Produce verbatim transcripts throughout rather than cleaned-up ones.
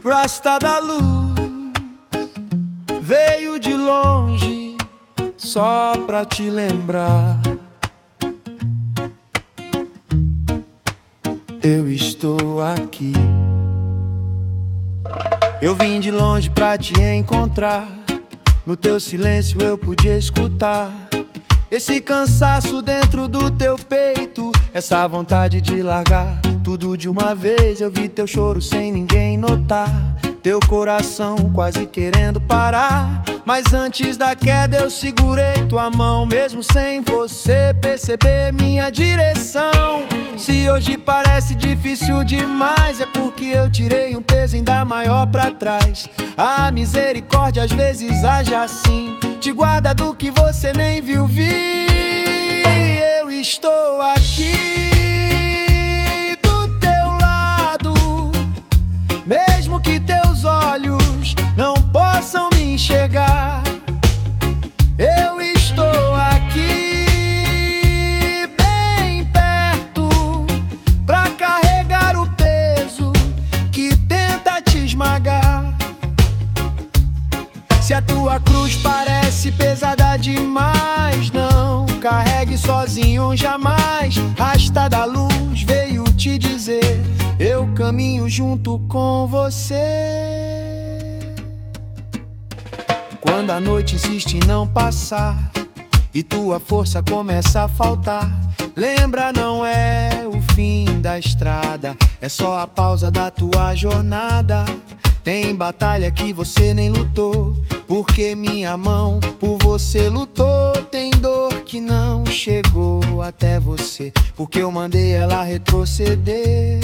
Rasta da luz veio de longe só pra te lembrar. Eu estou aqui. Eu vim de longe pra te encontrar. No teu silêncio eu podia escutar esse cansaço dentro do teu peito, essa vontade de largar tudo de uma vez. Eu vi teu choro sem ninguém notar, teu coração quase querendo parar. Mas antes da queda eu segurei tua mão, mesmo sem você perceber minha direção. Se hoje parece difícil demais, é porque eu tirei um peso ainda maior pra trás. A misericórdia às vezes age assim, te guarda do que você nem viu vir. Eu estou aqui do teu lado, mesmo que teus olhos não possam me enxergar. Eu estou aqui bem perto pra carregar o peso que tenta te esmagar. Se a tua cruz parece pesada demais, não carregue sozinho jamais. Rasta da luz veio te dizer: eu caminho junto com você. Quando a noite insiste em não passar e tua força começa a faltar, lembra, não é o fim da estrada, é só a pausa da tua jornada. Tem batalha que você nem lutou, porque minha mão por você lutou. Tem dor que não chegou até você, porque eu mandei ela retroceder.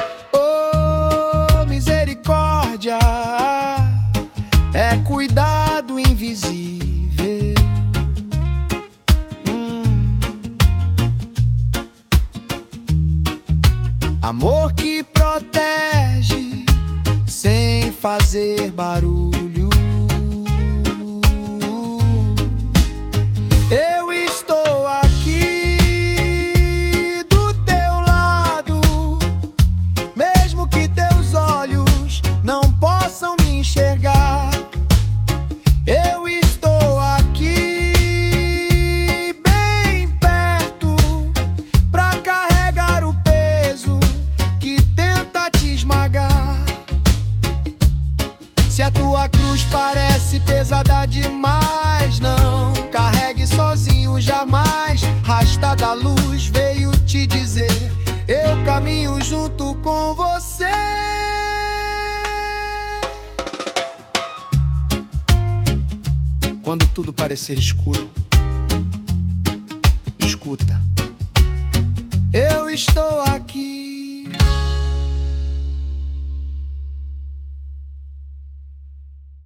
Oh, misericórdia é cuidado invisível. hum. Amor que protege sem fazer barulho. Eu estou aqui do teu lado, mesmo que teus olhos não possam me enxergar. Eu estou aqui bem perto pra carregar o peso que tenta te esmagar. Se a tua cruz parece pesada demais, não carregue sozinho jamais. Rasta da luz veio te dizer: eu caminho junto com você. Quando tudo parecer escuro, escuta. Eu estou aqui.